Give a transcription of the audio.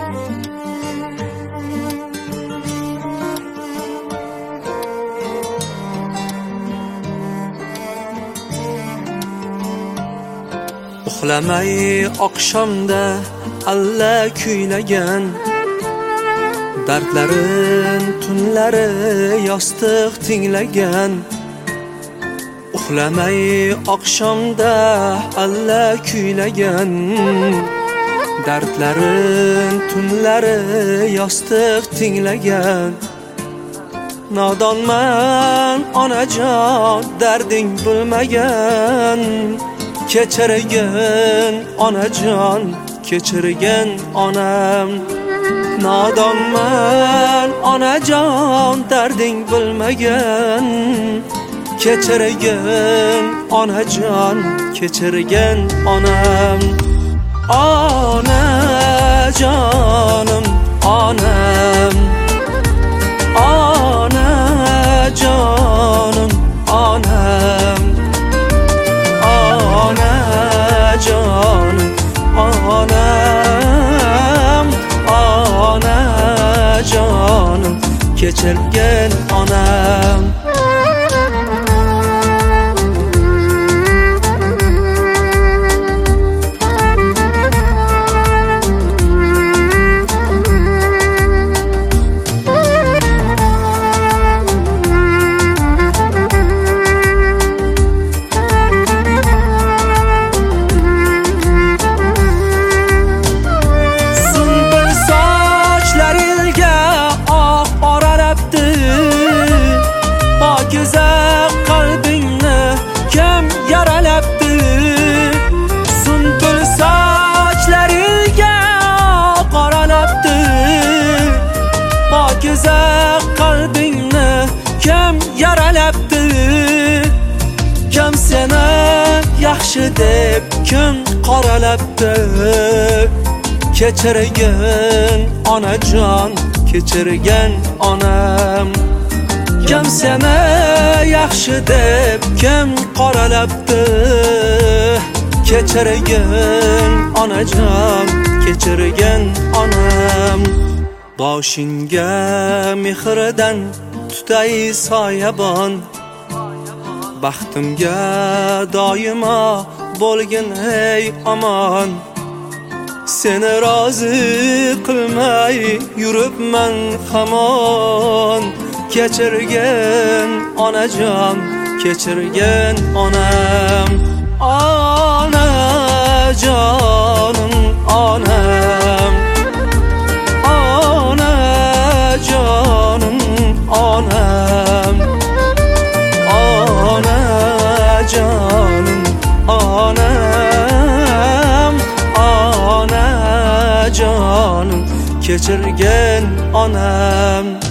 Uxlamay oqshomda alla kuylagan, dardlarin tunlari yostiq tinglagan. Uxlamay oqshomda alla kuylagan, dardlarin tunlari yostiq tinglagan. Nodonman onajon darding bilmagan, kechirgin onajon kechirgin onam. Nodonman onajon darding bilmagan, kechirgin onajon kechirgin onam. Onajonim onam, onajonim onam, onajonim onam, onajonim kechirgin onam. Güzel kalbingni kim yaralabdi? Sunbul sochlaringga qoralabdi. Güzel kalbingni kim yaralabdi? Kim seni yaxshi deb kim qoralabdi? Kechirgin onajon kechirgin onam. Kim seni yaxshi deb kim qoralabdi? Kechirgin onajon kechirgin onam. Boshingga mehrdan tutay soyabon, baxtimga doimo bo'lgin ey omon. Seni rozi qilmay yuribman hamon. Kechirgin onajon kechirgin onam. Onajonim onam, onajonim onam, onajonim onam, onajonim kechirgin onam.